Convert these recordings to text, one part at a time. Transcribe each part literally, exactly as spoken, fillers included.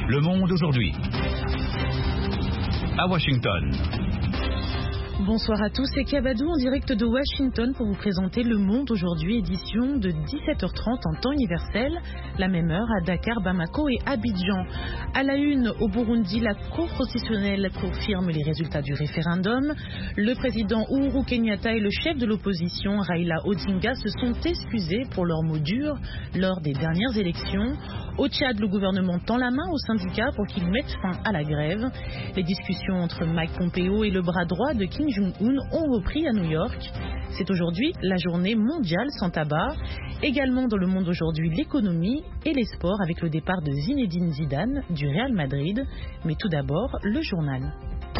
Le Monde aujourd'hui. À Washington. Bonsoir à tous, c'est Kabadou en direct de Washington pour vous présenter Le Monde aujourd'hui, édition de dix-sept heures trente en temps universel, la même heure à Dakar, Bamako et Abidjan. À la une, au Burundi, la Cour constitutionnelle confirme les résultats du référendum. Le président Uhuru Kenyatta et le chef de l'opposition Raila Odinga se sont excusés pour leurs mots durs lors des dernières élections. Au Tchad, le gouvernement tend la main aux syndicats pour qu'ils mettent fin à la grève. Les discussions entre Mike Pompeo et le bras droit de Kim Jong-un ont repris à New York. C'est aujourd'hui la journée mondiale sans tabac. Également dans Le Monde aujourd'hui, l'économie et les sports avec le départ de Zinedine Zidane du Real Madrid. Mais tout d'abord, le journal.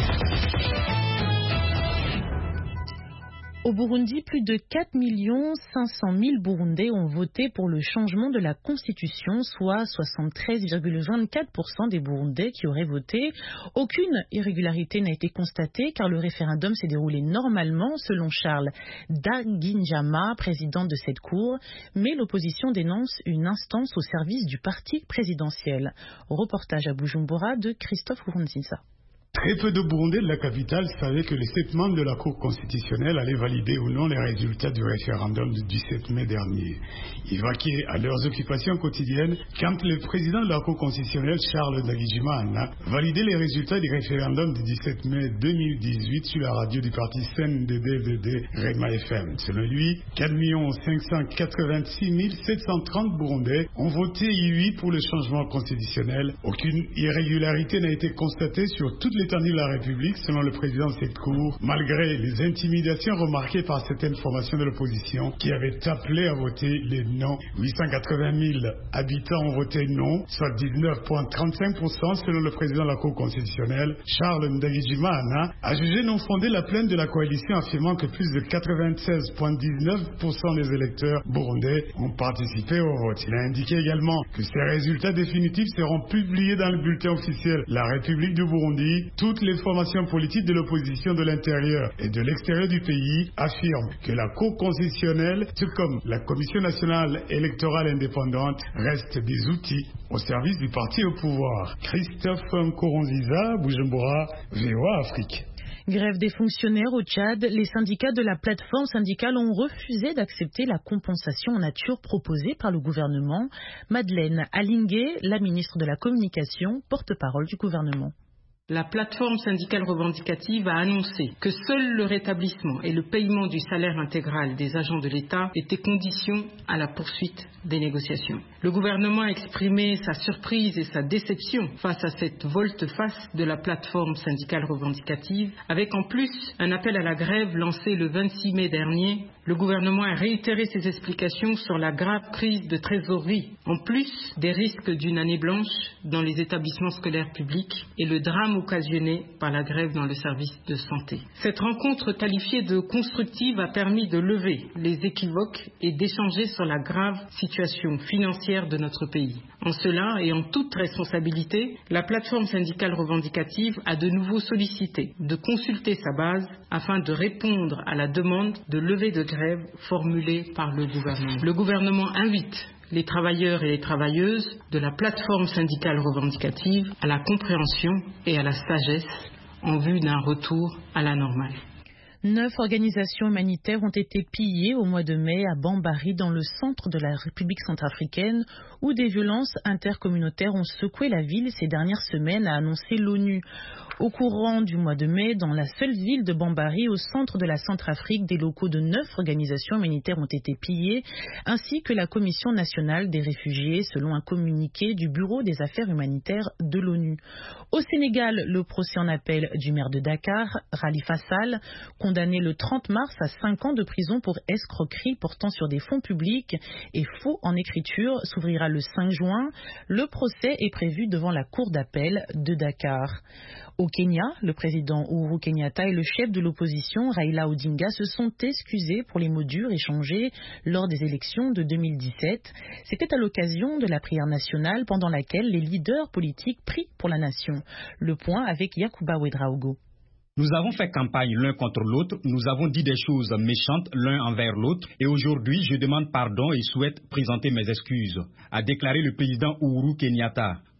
Au Burundi, plus de quatre millions cinq cent mille Burundais ont voté pour le changement de la Constitution, soit soixante-treize virgule vingt-quatre pour cent des Burundais qui auraient voté. Aucune irrégularité n'a été constatée car le référendum s'est déroulé normalement, selon Charles Daginjama, président de cette cour, mais l'opposition dénonce une instance au service du parti présidentiel. Reportage à Bujumbura de Christophe Nkurunziza. Très peu de Burundais de la capitale savaient que les sept membres de la Cour constitutionnelle allaient valider ou non les résultats du référendum du dix-sept mai dernier. Ils vaquaient à leurs occupations quotidiennes quand le président de la Cour constitutionnelle, Charles Ndagijimana, validait les résultats du référendum du dix-sept mai deux mille dix-huit sur la radio du parti C N D D V D Rema F M. Selon lui, quatre millions cinq cent quatre-vingt-six mille sept cent trente Burundais ont voté oui pour le changement constitutionnel. Aucune irrégularité n'a été constatée sur toutes les l'étendue de la République, selon le président de cette cour, malgré les intimidations remarquées par certaines formations de l'opposition qui avaient appelé à voter les non. huit cent quatre-vingt mille habitants ont voté non, soit dix-neuf virgule trente-cinq pour cent selon le président de la Cour constitutionnelle. Charles Ndagijimana a jugé non fondée la plainte de la coalition affirmant que plus de quatre-vingt-seize virgule dix-neuf pour cent des électeurs burundais ont participé au vote. Il a indiqué également que ces résultats définitifs seront publiés dans le bulletin officiel La République du Burundi. Toutes les formations politiques de l'opposition de l'intérieur et de l'extérieur du pays affirment que la Cour constitutionnelle, tout comme la Commission nationale électorale indépendante, restent des outils au service du parti au pouvoir. Christophe Nkurunziza, Bujumbura, V O A Afrique. Grève des fonctionnaires au Tchad, les syndicats de la plateforme syndicale ont refusé d'accepter la compensation en nature proposée par le gouvernement. Madeleine Alingé, la ministre de la Communication, porte-parole du gouvernement. La plateforme syndicale revendicative a annoncé que seul le rétablissement et le paiement du salaire intégral des agents de l'État étaient conditions à la poursuite des négociations. Le gouvernement a exprimé sa surprise et sa déception face à cette volte-face de la plateforme syndicale revendicative, avec en plus un appel à la grève lancé le vingt-six mai dernier. Le gouvernement a réitéré ses explications sur la grave crise de trésorerie, en plus des risques d'une année blanche dans les établissements scolaires publics et le drame occasionné par la grève dans le service de santé. Cette rencontre qualifiée de constructive a permis de lever les équivoques et d'échanger sur la grave situation financière de notre pays. En cela et en toute responsabilité, la plateforme syndicale revendicative a de nouveau sollicité de consulter sa base afin de répondre à la demande de levée de grève formulée par le gouvernement. Le gouvernement invite les travailleurs et les travailleuses de la plateforme syndicale revendicative à la compréhension et à la sagesse en vue d'un retour à la normale. Neuf organisations humanitaires ont été pillées au mois de mai à Bambari, dans le centre de la République centrafricaine, où des violences intercommunautaires ont secoué la ville ces dernières semaines, a annoncé l'ONU. Au courant du mois de mai, dans la seule ville de Bambari, au centre de la Centrafrique, des locaux de neuf organisations humanitaires ont été pillés, ainsi que la Commission nationale des réfugiés, selon un communiqué du Bureau des affaires humanitaires de l'ONU. Au Sénégal, le procès en appel du maire de Dakar, Khalifa Sall, condamné le trente mars à cinq ans de prison pour escroquerie portant sur des fonds publics et faux en écriture, s'ouvrira le cinq juin. Le procès est prévu devant la cour d'appel de Dakar. Au Kenya, le président Uhuru Kenyatta et le chef de l'opposition, Raila Odinga, se sont excusés pour les mots durs échangés lors des élections de deux mille dix-sept. C'était à l'occasion de la prière nationale pendant laquelle les leaders politiques prient pour la nation. Le point avec Yacouba Ouedraogo. Nous avons fait campagne l'un contre l'autre, nous avons dit des choses méchantes l'un envers l'autre et aujourd'hui je demande pardon et souhaite présenter mes excuses, a déclaré le président Uhuru Kenyatta.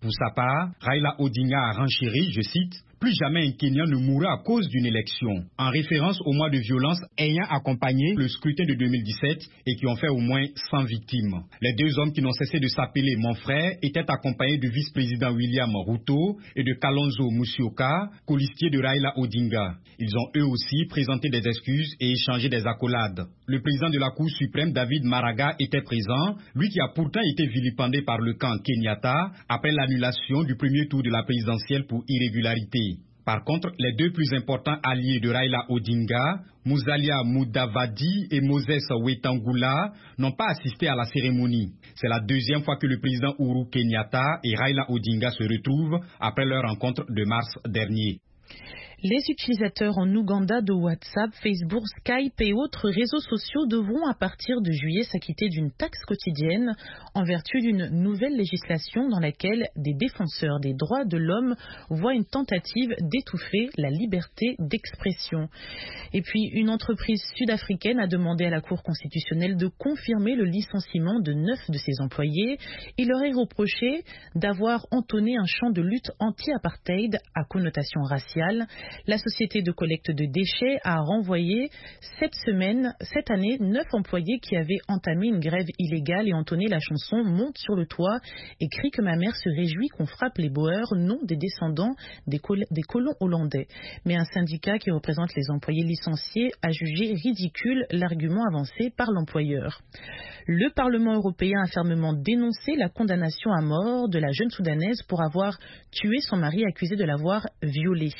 Pour sa part, Raila Odinga a renchéri, je cite, « Plus jamais un Kenyan ne mourra à cause d'une élection », en référence aux mois de violence ayant accompagné le scrutin de deux mille dix-sept et qui ont fait au moins cent victimes. Les deux hommes qui n'ont cessé de s'appeler mon frère étaient accompagnés du vice-président William Ruto et de Kalonzo Musyoka, colistier de Raila Odinga. Ils ont eux aussi présenté des excuses et échangé des accolades. Le président de la Cour suprême, David Maraga, était présent, lui qui a pourtant été vilipendé par le camp Kenyatta après l'annulation du premier tour de la présidentielle pour irrégularité. Par contre, les deux plus importants alliés de Raila Odinga, Musalia Mudavadi et Moses Wetangula, n'ont pas assisté à la cérémonie. C'est la deuxième fois que le président Uhuru Kenyatta et Raila Odinga se retrouvent après leur rencontre de mars dernier. Les utilisateurs en Ouganda de WhatsApp, Facebook, Skype et autres réseaux sociaux devront à partir de juillet s'acquitter d'une taxe quotidienne en vertu d'une nouvelle législation dans laquelle des défenseurs des droits de l'homme voient une tentative d'étouffer la liberté d'expression. Et puis, une entreprise sud-africaine a demandé à la Cour constitutionnelle de confirmer le licenciement de neuf de ses employés. Il leur est reproché d'avoir entonné un chant de lutte anti-apartheid à connotation raciale. La société de collecte de déchets a renvoyé cette semaine, cette année, neuf employés qui avaient entamé une grève illégale et entonné la chanson « Monte sur le toit » et crie que ma mère se réjouit qu'on frappe les Boers, nom des descendants des, col- des colons hollandais. Mais un syndicat qui représente les employés licenciés a jugé ridicule l'argument avancé par l'employeur. Le Parlement européen a fermement dénoncé la condamnation à mort de la jeune Soudanaise pour avoir tué son mari accusé de l'avoir violée.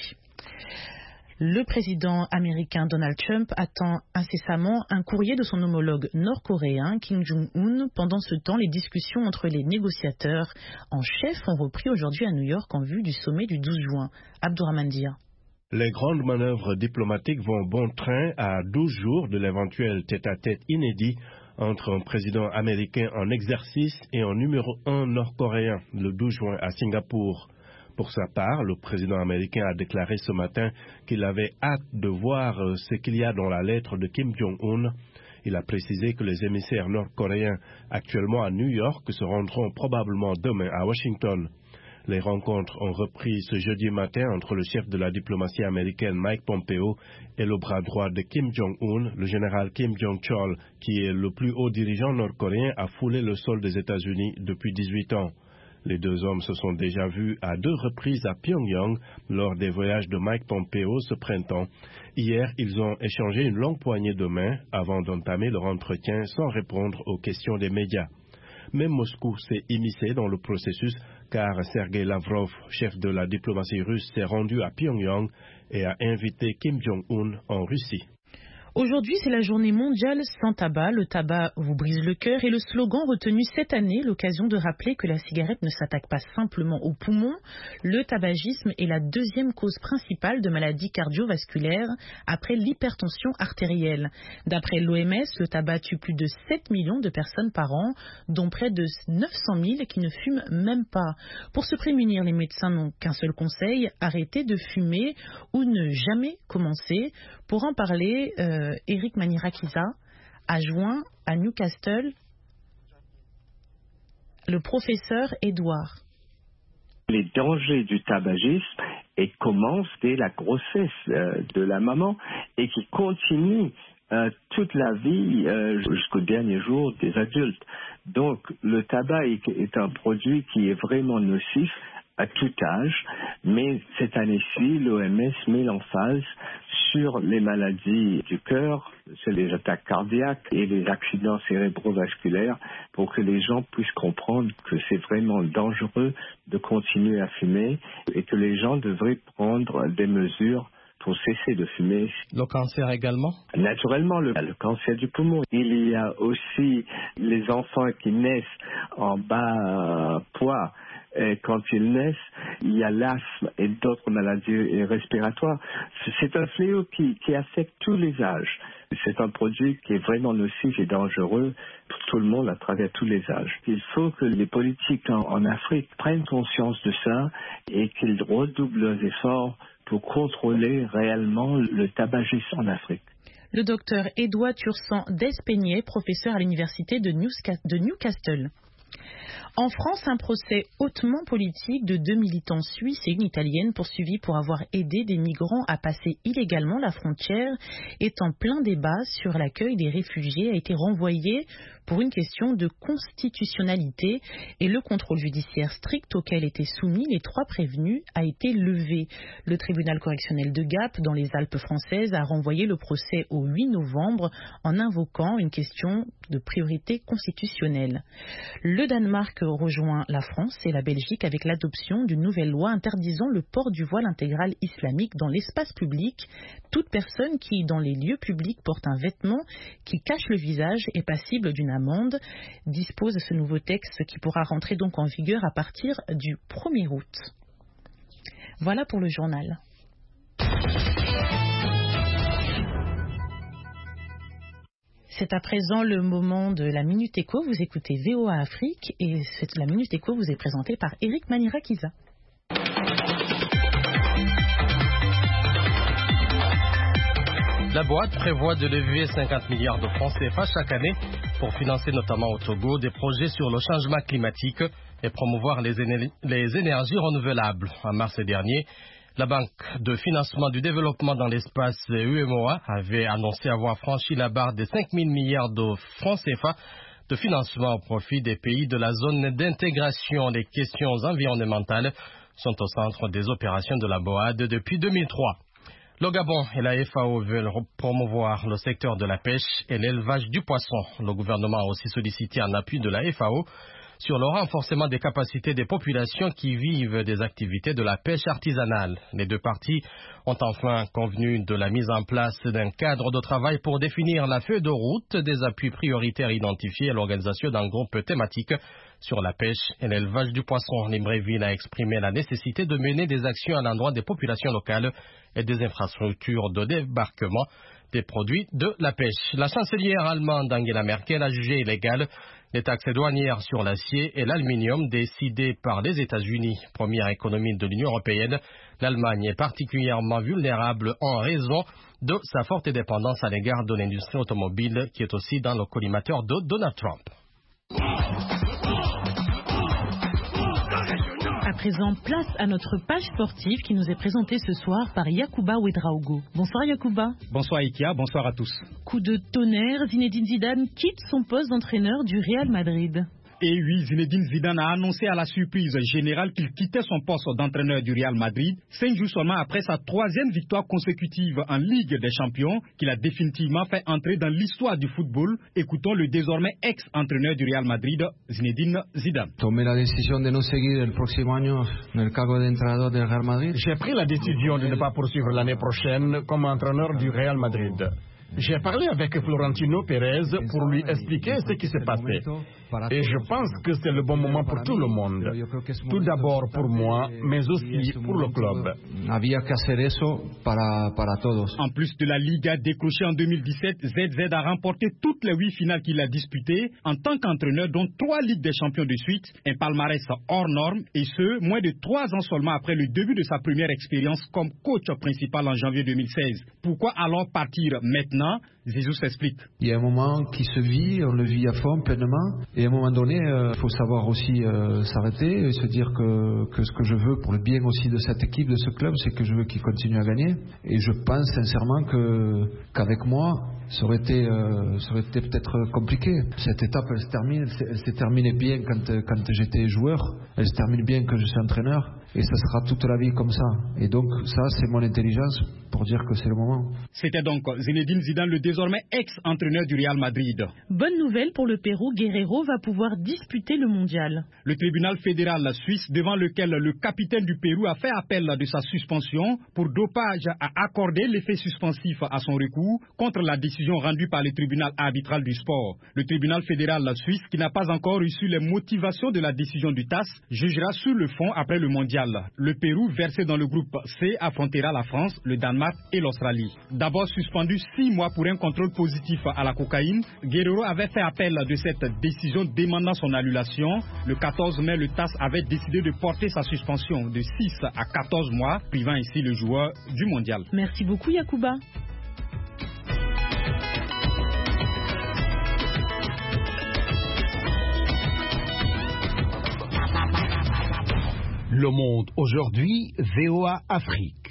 Le président américain Donald Trump attend incessamment un courrier de son homologue nord-coréen Kim Jong-un. Pendant ce temps, les discussions entre les négociateurs en chef ont repris aujourd'hui à New York en vue du sommet du douze juin. Abdourahmane Dia. Les grandes manœuvres diplomatiques vont bon train à douze jours de l'éventuel tête-à-tête inédit entre un président américain en exercice et un numéro un nord-coréen le douze juin à Singapour. Pour sa part, le président américain a déclaré ce matin qu'il avait hâte de voir ce qu'il y a dans la lettre de Kim Jong-un. Il a précisé que les émissaires nord-coréens actuellement à New York se rendront probablement demain à Washington. Les rencontres ont repris ce jeudi matin entre le chef de la diplomatie américaine Mike Pompeo et le bras droit de Kim Jong-un, le général Kim Jong-chol, qui est le plus haut dirigeant nord-coréen à fouler le sol des États-Unis depuis dix-huit ans. Les deux hommes se sont déjà vus à deux reprises à Pyongyang lors des voyages de Mike Pompeo ce printemps. Hier, ils ont échangé une longue poignée de main avant d'entamer leur entretien sans répondre aux questions des médias. Même Moscou s'est immiscé dans le processus car Sergei Lavrov, chef de la diplomatie russe, s'est rendu à Pyongyang et a invité Kim Jong-un en Russie. Aujourd'hui, c'est la journée mondiale sans tabac. Le tabac vous brise le cœur et le slogan retenu cette année, l'occasion de rappeler que la cigarette ne s'attaque pas simplement aux poumons. Le tabagisme est la deuxième cause principale de maladies cardiovasculaires après l'hypertension artérielle. D'après l'O M S, le tabac tue plus de sept millions de personnes par an, dont près de neuf cent mille qui ne fument même pas. Pour se prémunir, les médecins n'ont qu'un seul conseil, arrêter de fumer ou ne jamais commencer. Pour en parler, euh, Eric Manirakiza a joint à Newcastle le professeur Edouard. Les dangers du tabagisme et commencent dès la grossesse euh, de la maman et qui continuent euh, toute la vie euh, jusqu'au dernier jour des adultes. Donc le tabac est, est un produit qui est vraiment nocif à tout âge, mais cette année-ci, l'O M S met l'emphase sur les maladies du cœur, c'est les attaques cardiaques et les accidents cérébrovasculaires pour que les gens puissent comprendre que c'est vraiment dangereux de continuer à fumer et que les gens devraient prendre des mesures pour cesser de fumer. Le cancer également? Naturellement, le, le cancer du poumon. Il y a aussi les enfants qui naissent en bas poids. Et quand ils naissent, il y a l'asthme et d'autres maladies respiratoires. C'est un fléau qui, qui affecte tous les âges. C'est un produit qui est vraiment nocif et dangereux pour tout le monde à travers tous les âges. Il faut que les politiques en, en Afrique prennent conscience de ça et qu'ils redoublent leurs efforts pour contrôler réellement le tabagisme en Afrique. Le docteur Edouard Tursan Despeignet, professeur à l'université de Newcastle. En France, un procès hautement politique de deux militants suisses et une italienne poursuivis pour avoir aidé des migrants à passer illégalement la frontière est en plein débat sur l'accueil des réfugiés a été renvoyé pour une question de constitutionnalité et le contrôle judiciaire strict auquel étaient soumis les trois prévenus a été levé. Le tribunal correctionnel de Gap dans les Alpes françaises a renvoyé le procès au huit novembre en invoquant une question de priorité constitutionnelle. Le Danemark rejoint la France et la Belgique avec l'adoption d'une nouvelle loi interdisant le port du voile intégral islamique dans l'espace public. Toute personne qui, dans les lieux publics, porte un vêtement qui cache le visage est passible d'une amende, dispose ce nouveau texte qui pourra rentrer donc en vigueur à partir du premier août. Voilà pour le journal. C'est à présent le moment de la Minute Éco. Vous écoutez V O A Afrique et la Minute Éco vous est présentée par Eric Manirakiza. La boîte prévoit de lever cinquante milliards de francs C F A chaque année pour financer notamment au Togo des projets sur le changement climatique et promouvoir les, éner- les énergies renouvelables. En mars dernier, la Banque de financement du développement dans l'espace U M O A avait annoncé avoir franchi la barre des cinq mille milliards de francs C F A de financement au profit des pays de la zone d'intégration. Les questions environnementales sont au centre des opérations de la B O A D depuis deux mille trois. Le Gabon et la F A O veulent promouvoir le secteur de la pêche et l'élevage du poisson. Le gouvernement a aussi sollicité un appui de la F A O sur le renforcement des capacités des populations qui vivent des activités de la pêche artisanale. Les deux parties ont enfin convenu de la mise en place d'un cadre de travail pour définir la feuille de route des appuis prioritaires identifiés à l'organisation d'un groupe thématique sur la pêche et l'élevage du poisson. Libreville a exprimé la nécessité de mener des actions à l'endroit des populations locales et des infrastructures de débarquement des produits de la pêche. La chancelière allemande Angela Merkel a jugé illégal les taxes douanières sur l'acier et l'aluminium décidées par les États-Unis. Première économie de l'Union européenne, l'Allemagne est particulièrement vulnérable en raison de sa forte dépendance à l'égard de l'industrie automobile qui est aussi dans le collimateur de Donald Trump. À présent, place à notre page sportive qui nous est présentée ce soir par Yacouba Ouedraogo. Bonsoir Yacouba. Bonsoir Ikia, bonsoir à tous. Coup de tonnerre, Zinedine Zidane quitte son poste d'entraîneur du Real Madrid. Et oui, Zinedine Zidane a annoncé à la surprise générale qu'il quittait son poste d'entraîneur du Real Madrid, cinq jours seulement après sa troisième victoire consécutive en Ligue des Champions, qu'il a définitivement fait entrer dans l'histoire du football. Écoutons le désormais ex-entraîneur du Real Madrid, Zinedine Zidane. Tomé la décision de no seguir el próximo año en el cargo de entrenador del Real Madrid. J'ai pris la décision de ne pas poursuivre l'année prochaine comme entraîneur du Real Madrid. J'ai parlé avec Florentino Pérez pour lui expliquer ce qui s'est passé. Et je pense que c'est le bon moment pour tout le monde. Tout d'abord pour moi, mais aussi pour le club. En plus de la Liga décrochée en deux mille dix-sept, Z Z a remporté toutes les huit finales qu'il a disputées en tant qu'entraîneur, dont trois Ligues des Champions de suite, un palmarès hors norme, et ce, moins de trois ans seulement après le début de sa première expérience comme coach principal en janvier deux mille seize. Pourquoi alors partir maintenant? Zizou s'explique. Il y a un moment qui se vit, on le vit à fond, pleinement. Et à un moment donné, il euh, faut savoir aussi euh, s'arrêter et se dire que, que ce que je veux pour le bien aussi de cette équipe, de ce club, c'est que je veux qu'il continue à gagner. Et je pense sincèrement que, qu'avec moi, ça aurait été, euh, ça aurait été peut-être compliqué. Cette étape, elle se termine, elle, elle s'est terminée bien quand, quand j'étais joueur. Elle se termine bien quand je suis entraîneur. Et ça sera toute la vie comme ça. Et donc, ça, c'est mon intelligence pour dire que c'est le moment. C'était donc Zinedine Zidane, le désormais ex-entraîneur du Real Madrid. Bonne nouvelle pour le Pérou, Guerrero va pouvoir disputer le mondial. Le tribunal fédéral suisse, devant lequel le capitaine du Pérou a fait appel de sa suspension pour dopage, a accordé l'effet suspensif à son recours contre la décision rendue par le tribunal arbitral du sport. Le tribunal fédéral suisse, qui n'a pas encore reçu les motivations de la décision du T A S, jugera sur le fond après le mondial. Le Pérou, versé dans le groupe C, affrontera la France, le Danemark et l'Australie. D'abord suspendu six mois pour un contrôle positif à la cocaïne, Guerrero avait fait appel de cette décision demandant son annulation. Le quatorze mai, le T A S avait décidé de porter sa suspension de six à quatorze mois, privant ainsi le joueur du mondial. Merci beaucoup Yacouba. Le Monde aujourd'hui, V O A Afrique.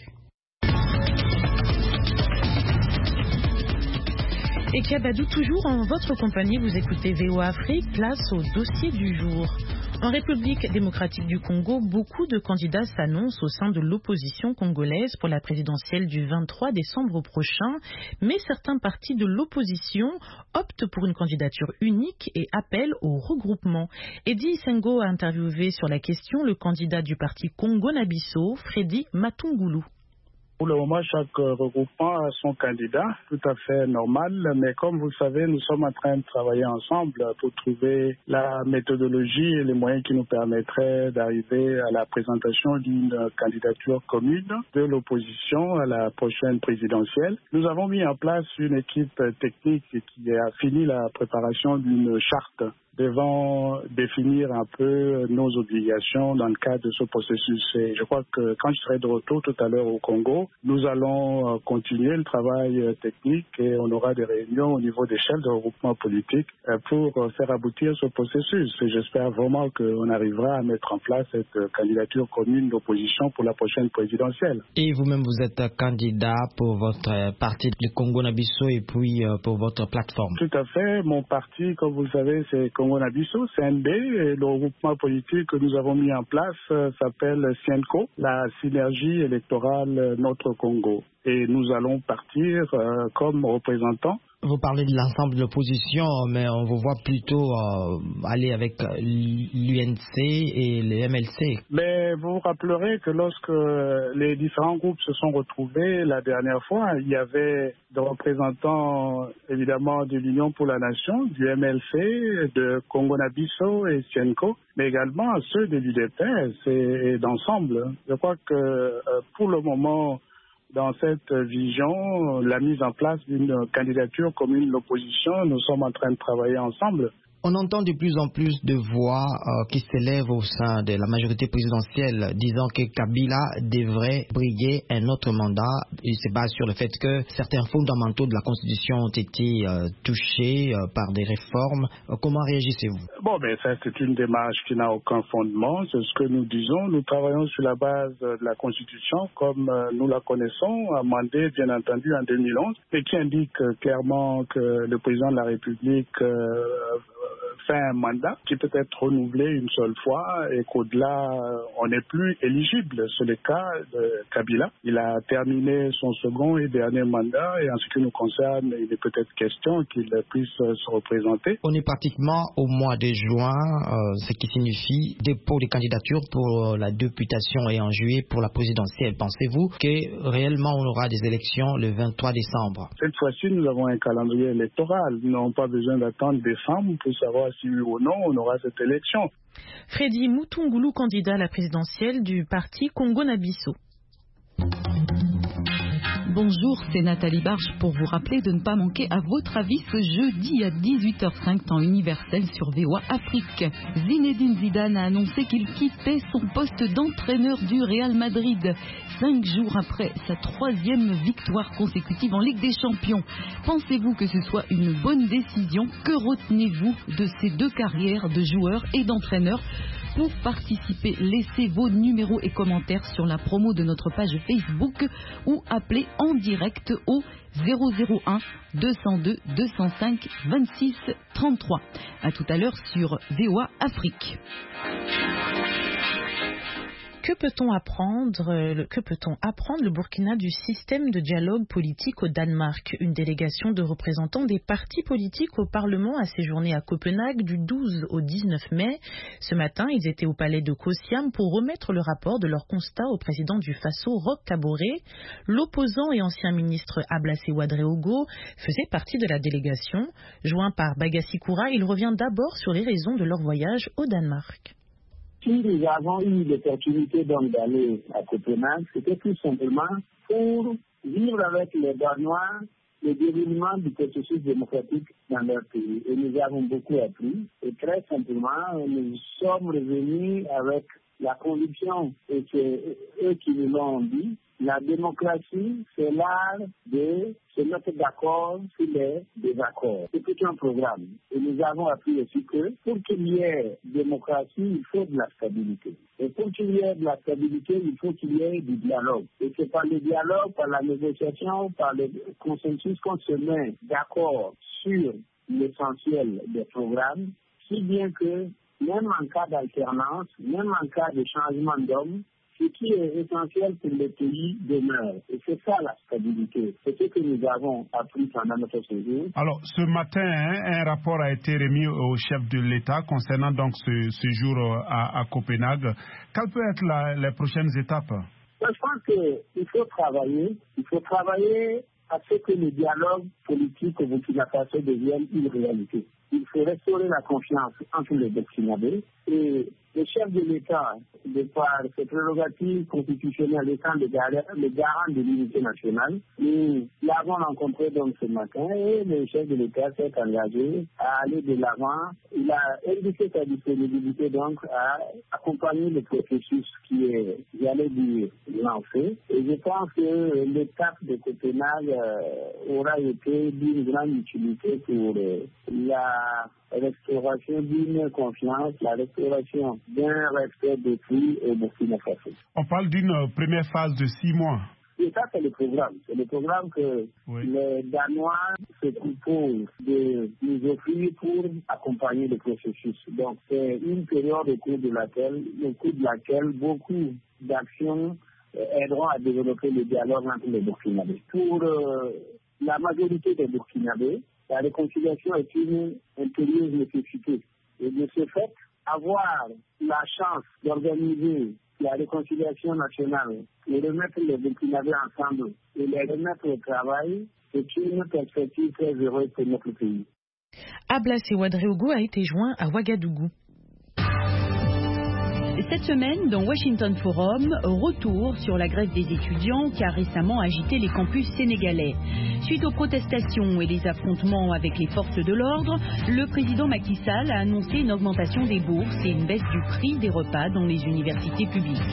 Et Kiabadou, toujours en votre compagnie, vous écoutez V O A Afrique, place au dossier du jour. En République démocratique du Congo, beaucoup de candidats s'annoncent au sein de l'opposition congolaise pour la présidentielle du vingt-trois décembre prochain, mais certains partis de l'opposition optent pour une candidature unique et appellent au regroupement. Eddie Sengo a interviewé sur la question le candidat du parti Congo-Nabisso, Freddy Matungulu. Pour le moment, chaque regroupement a son candidat, tout à fait normal. Mais comme vous le savez, nous sommes en train de travailler ensemble pour trouver la méthodologie et les moyens qui nous permettraient d'arriver à la présentation d'une candidature commune de l'opposition à la prochaine présidentielle. Nous avons mis en place une équipe technique qui a fini la préparation d'une charte devant définir un peu nos obligations dans le cadre de ce processus. Et je crois que quand je serai de retour tout à l'heure au Congo, nous allons continuer le travail technique et on aura des réunions au niveau des chefs de regroupement politique pour faire aboutir ce processus. Et j'espère vraiment qu'on arrivera à mettre en place cette candidature commune d'opposition pour la prochaine présidentielle. Et vous-même, vous êtes candidat pour votre parti, le Congo-Nabisso, et puis pour votre plateforme. Tout à fait. Mon parti, comme vous le savez, c'est Congo-Nabisso, C N B, et le regroupement politique que nous avons mis en place euh, s'appelle SIENCO, la synergie électorale Notre Congo. Et nous allons partir euh, comme représentants. Vous parlez de l'ensemble de l'opposition, mais on vous voit plutôt euh, aller avec l'U N C et le M L C. Mais vous vous rappellerez que lorsque les différents groupes se sont retrouvés la dernière fois, il y avait des représentants évidemment de l'Union pour la Nation, du M L C, de Congo-Nabisso et SIENCO, mais également ceux de l'U D P S et, et d'ensemble. Je crois que euh, pour le moment, dans cette vision, la mise en place d'une candidature commune de l'opposition, nous sommes en train de travailler ensemble. On entend de plus en plus de voix euh, qui s'élèvent au sein de la majorité présidentielle disant que Kabila devrait briguer un autre mandat. Il se base sur le fait que certains fondamentaux de la Constitution ont été euh, touchés euh, par des réformes. Euh, comment réagissez-vous? Bon, mais ça, c'est une démarche qui n'a aucun fondement. C'est ce que nous disons. Nous travaillons sur la base de la Constitution comme euh, nous la connaissons, amendée, bien entendu, en deux mille onze, et qui indique euh, clairement que le président de la République euh, fait un mandat qui peut être renouvelé une seule fois et qu'au-delà, on n'est plus éligible. C'est le cas de Kabila. Il a terminé son second et dernier mandat et en ce qui nous concerne, il est peut-être question qu'il puisse se représenter. On est pratiquement au mois de juin, euh, ce qui signifie dépôt de candidature pour la députation et en juillet pour la présidentielle. Pensez-vous que réellement on aura des élections le vingt-trois décembre? Cette fois-ci, nous avons un calendrier électoral. Nous n'avons pas besoin d'attendre décembre pour savoir si oui ou non on aura cette élection. Freddy Matungulu, candidat à la présidentielle du parti Congo-Nabisso. Bonjour, c'est Nathalie Barge pour vous rappeler de ne pas manquer à votre avis ce jeudi à dix-huit heures cinq temps universel sur V O A Afrique. Zinedine Zidane a annoncé qu'il quittait son poste d'entraîneur du Real Madrid cinq jours après sa troisième victoire consécutive en Ligue des Champions. Pensez-vous que ce soit une bonne décision? Que retenez-vous de ces deux carrières de joueur et d'entraîneur? Pour participer, laissez vos numéros et commentaires sur la promo de notre page Facebook ou appelez en direct au zéro zéro un deux zéro deux deux zéro cinq vingt-six trente-trois. À tout à l'heure sur V O A Afrique. Que peut-on apprendre, que peut-on apprendre le Burkina du système de dialogue politique au Danemark? Une délégation de représentants des partis politiques au Parlement a séjourné à Copenhague du douze au dix-neuf mai. Ce matin, ils étaient au palais de Kosiam pour remettre le rapport de leur constat au président du Faso, Roch Kaboré. L'opposant et ancien ministre Ablassé Ouadréogo faisait partie de la délégation. Joint par Bagassi Koura, il revient d'abord sur les raisons de leur voyage au Danemark. Si nous avons eu l'opportunité d'aller à Copenhague, c'était tout simplement pour vivre avec les Danois le déroulement du processus démocratique dans leur pays. Et nous avons beaucoup appris. Et très simplement, nous sommes revenus avec la conviction, et c'est eux qui nous l'ont dit, La démocratie, c'est l'art de se mettre d'accord sur les désaccords. C'est tout un programme. Et nous avons appris aussi que pour qu'il y ait démocratie, il faut de la stabilité. Et pour qu'il y ait de la stabilité, il faut qu'il y ait du dialogue. Et c'est par le dialogue, par la négociation, par le consensus qu'on se met d'accord sur l'essentiel des programmes, si bien que même en cas d'alternance, même en cas de changement d'homme, ce qui est essentiel pour le pays demeure. Et c'est ça la stabilité. C'est ce que nous avons appris pendant notre séjour. Alors, ce matin, hein, un rapport a été remis au chef de l'État concernant donc ce séjour à, à Copenhague. Quelles peuvent être la, les prochaines étapes? Je pense qu'il faut travailler. Il faut travailler à ce que le dialogue politique au Burkina Faso devienne une réalité. Il faut restaurer la confiance entre les Burkinabés et le chef de l'État, de par ses prérogatives constitutionnelles étant le garant de l'unité nationale, nous l'avons rencontré donc ce matin et le chef de l'État s'est engagé à aller de l'avant. Il a indiqué sa disponibilité donc à accompagner le processus qui est, j'allais dire, lancé. Et je pense que l'étape de Copenhague euh, aura été d'une grande utilité pour euh, la restauration d'une confiance, la restauration d'un respect des prix au Burkina Faso. On parle d'une première phase de six mois. Et ça, c'est le programme. C'est le programme que oui. les Danois se proposent de nous offrir pour accompagner le processus. Donc, c'est une période au cours de laquelle, au cours de laquelle beaucoup d'actions aideront à développer le dialogue entre les Burkinabés. Pour euh, la majorité des Burkinabés, la réconciliation est une impérieuse nécessité. Et de ce fait, avoir la chance d'organiser la réconciliation nationale et remettre les Burkinabés ensemble et les remettre au travail, c'est une perspective très heureuse pour notre pays. Ablassé Ouedraogo a été joint à Ouagadougou. Cette semaine, dans Washington Forum, retour sur la grève des étudiants qui a récemment agité les campus sénégalais. Suite aux protestations et les affrontements avec les forces de l'ordre, le président Macky Sall a annoncé une augmentation des bourses et une baisse du prix des repas dans les universités publiques.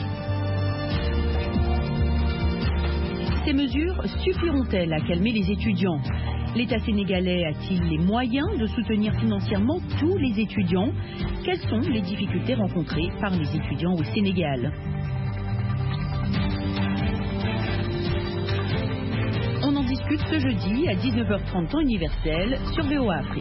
Ces mesures suffiront-elles à calmer les étudiants ? L'État sénégalais a-t-il les moyens de soutenir financièrement tous les étudiants ? Quelles sont les difficultés rencontrées par les étudiants au Sénégal ? On en discute ce jeudi à dix-neuf heures trente temps universel sur V O A Afrique.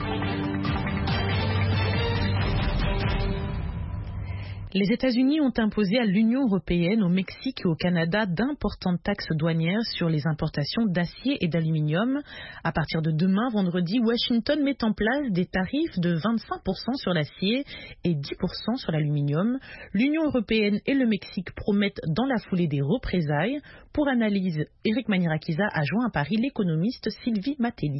Les États-Unis ont imposé à l'Union européenne, au Mexique et au Canada d'importantes taxes douanières sur les importations d'acier et d'aluminium. À partir de demain, vendredi, Washington met en place des tarifs de vingt-cinq pour cent sur l'acier et dix pour cent sur l'aluminium. L'Union européenne et le Mexique promettent dans la foulée des représailles. Pour analyse, Eric Manirakiza a joint à Paris l'économiste Sylvie Matelli.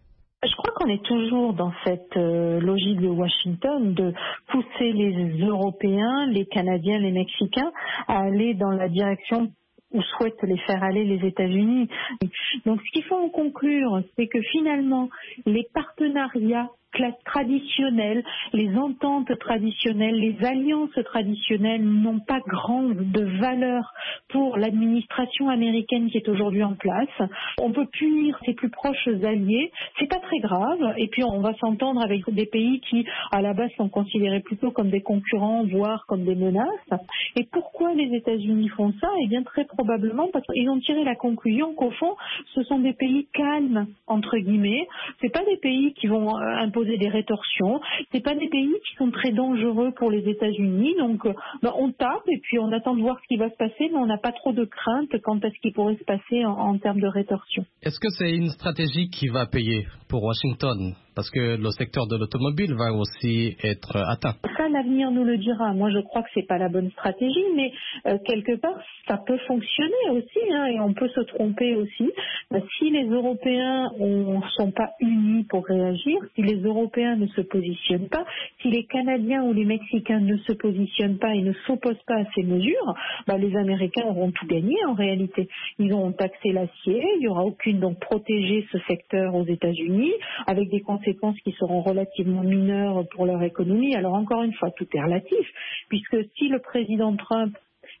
Je crois qu'on est toujours dans cette euh, logique de Washington de pousser les Européens, les Canadiens, les Mexicains à aller dans la direction où souhaitent les faire aller les États-Unis. Donc ce qu'il faut en conclure, c'est que finalement, les partenariats traditionnelles, les ententes traditionnelles, les alliances traditionnelles n'ont pas grande de valeur pour l'administration américaine qui est aujourd'hui en place. On peut punir ses plus proches alliés, c'est pas très grave, et puis on va s'entendre avec des pays qui à la base sont considérés plutôt comme des concurrents, voire comme des menaces. Et pourquoi les États-Unis font ça ? Eh bien très probablement parce qu'ils ont tiré la conclusion qu'au fond, ce sont des pays calmes, entre guillemets. C'est pas des pays qui vont imposer des rétorsions. C'est pas des pays qui sont très dangereux pour les États-Unis. Donc, ben, on tape et puis on attend de voir ce qui va se passer, mais on n'a pas trop de crainte quant à ce qui pourrait se passer en, en termes de rétorsion. Est-ce que c'est une stratégie qui va payer pour Washington ? Parce que le secteur de l'automobile va aussi être atteint. Ça, l'avenir nous le dira. Moi, je crois que c'est pas la bonne stratégie, mais euh, quelque part, ça peut fonctionner aussi, hein, et on peut se tromper aussi. Euh, si les Européens ne sont pas unis pour réagir, si les Européens ne se positionnent pas, si les Canadiens ou les Mexicains ne se positionnent pas et ne s'opposent pas à ces mesures, bah, les Américains auront tout gagné en réalité. Ils auront taxé l'acier, il n'y aura aucune, donc protéger ce secteur aux États-Unis, avec des conséquences qui seront relativement mineures pour leur économie. Alors encore une fois, tout est relatif, puisque si le président Trump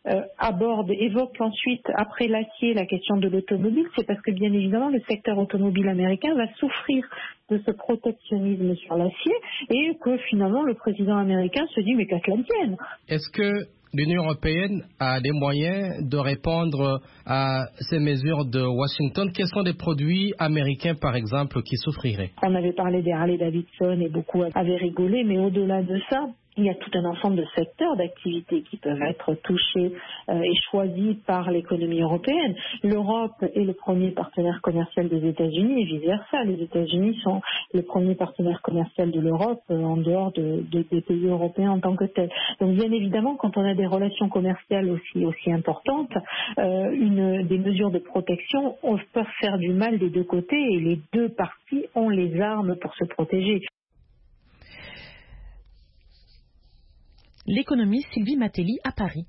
euh, aborde, évoque ensuite, après l'acier, la question de l'automobile, c'est parce que bien évidemment le secteur automobile américain va souffrir de ce protectionnisme sur l'acier et que finalement le président américain se dit mais qu'à cela ne tienne. Est-ce que l'Union européenne a des moyens de répondre à ces mesures de Washington? Quels sont des produits américains, par exemple, qui souffriraient? On avait parlé des Harley-Davidson et beaucoup avaient rigolé, mais au-delà de ça, il y a tout un ensemble de secteurs d'activité qui peuvent être touchés euh, et choisis par l'économie européenne. L'Europe est le premier partenaire commercial des États-Unis et vice-versa. Les États-Unis sont le premier partenaire commercial de l'Europe euh, en dehors de, de, des pays européens en tant que tels. Donc bien évidemment, quand on a des relations commerciales aussi, aussi importantes, euh, une, des mesures de protection peuvent faire du mal des deux côtés et les deux parties ont les armes pour se protéger. L'économiste Sylvie Matelli à Paris.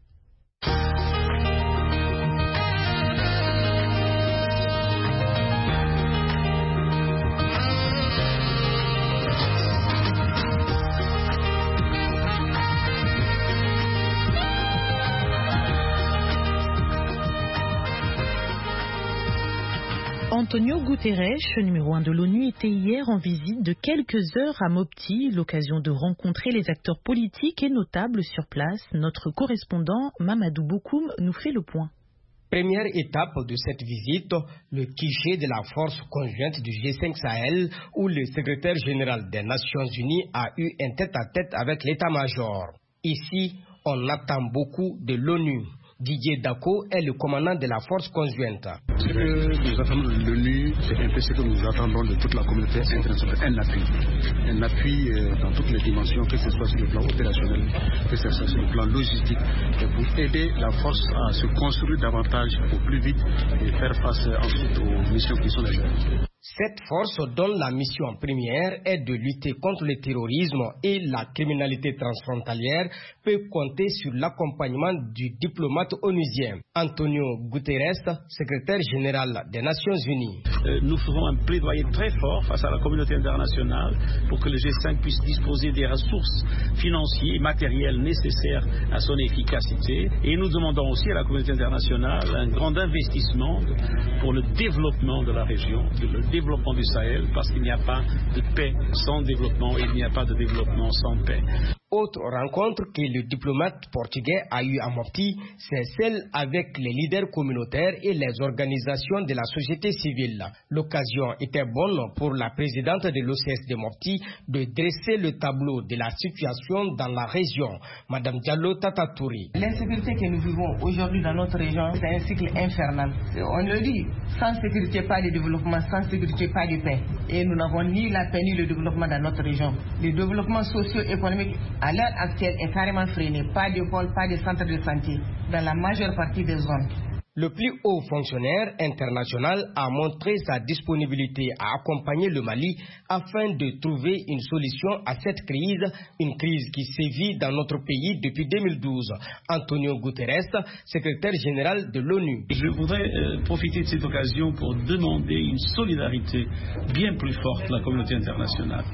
Antonio Guterres, numéro un de l'ONU, était hier en visite de quelques heures à Mopti, l'occasion de rencontrer les acteurs politiques et notables sur place. Notre correspondant Mamadou Bokoum nous fait le point. Première étape de cette visite, le Q G de la force conjointe du G cinq Sahel, où le secrétaire général des Nations Unies a eu un tête-à-tête avec l'état-major. Ici, on attend beaucoup de l'ONU. Didier Dako est le commandant de la force conjointe. Ce que nous attendons de l'ONU, c'est un peu ce que nous attendons de toute la communauté internationale. Un appui. Un appui euh, dans toutes les dimensions, que ce soit sur le plan opérationnel, que ce soit sur le plan logistique, pour aider la force à se construire davantage au plus vite et faire face ensuite aux missions qui sont les leurs. Cette force dont la mission première est de lutter contre le terrorisme et la criminalité transfrontalière peut compter sur l'accompagnement du diplomate onusien Antonio Guterres, secrétaire général des Nations Unies. Euh, nous ferons un plaidoyer très fort face à la communauté internationale pour que le G cinq puisse disposer des ressources financières et matérielles nécessaires à son efficacité. Et nous demandons aussi à la communauté internationale un grand investissement pour le développement de la région, de le développement du Sahel, parce qu'il n'y a pas de paix sans développement et il n'y a pas de développement sans paix. Autre rencontre que le diplomate portugais a eue à Mopti, c'est celle avec les leaders communautaires et les organisations de la société civile. L'occasion était bonne pour la présidente de l'O C S de Mopti de dresser le tableau de la situation dans la région, Madame Diallo Tatatouri. L'insécurité que nous vivons aujourd'hui dans notre région, c'est un cycle infernal. On le dit, sans sécurité, pas de développement, sans sécurité, pas de paix. Et nous n'avons ni la paix ni le développement dans notre région. Le développement socio-économique à l'heure actuelle est carrément freiné. Pas d'école, pas de centre de santé dans la majeure partie des zones. Le plus haut fonctionnaire international a montré sa disponibilité à accompagner le Mali afin de trouver une solution à cette crise, une crise qui sévit dans notre pays depuis deux mille douze. Antonio Guterres, secrétaire général de l'ONU. Je voudrais euh, profiter de cette occasion pour demander une solidarité bien plus forte de la communauté internationale.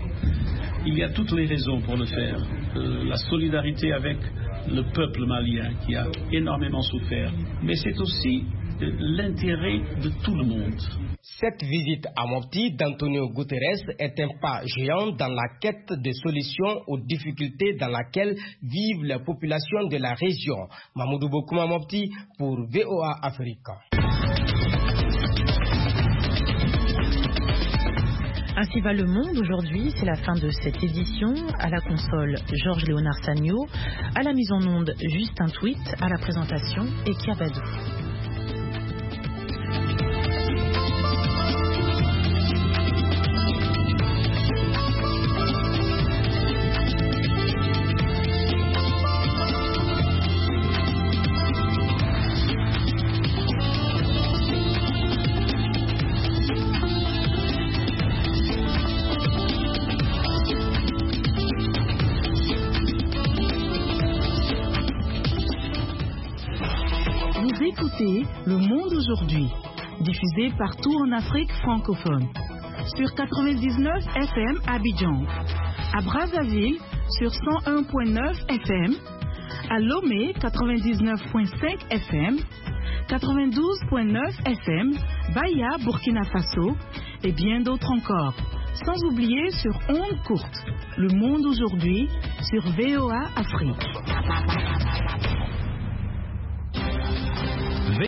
Il y a toutes les raisons pour le faire. Euh, la solidarité avec le peuple malien qui a énormément souffert, mais c'est aussi l'intérêt de tout le monde. Cette visite à Mopti d'Antonio Guterres est un pas géant dans la quête de solutions aux difficultés dans lesquelles vivent les populations de la région. Mamoudou Bokoum Mopti pour V O A Africa. Ainsi va le monde aujourd'hui, c'est la fin de cette édition. À la console, Georges Léonard Sagno. À la mise en onde, Justin Tweet. À la présentation, Ekia Badou. Le Monde aujourd'hui, diffusé partout en Afrique francophone. Sur quatre-vingt-dix-neuf F M à Abidjan, à Brazzaville sur cent un virgule neuf F M, à Lomé quatre-vingt-dix-neuf virgule cinq F M, quatre-vingt-douze virgule neuf F M, Baya, Burkina Faso et bien d'autres encore. Sans oublier sur ondes courtes, Le Monde aujourd'hui sur V O A Afrique.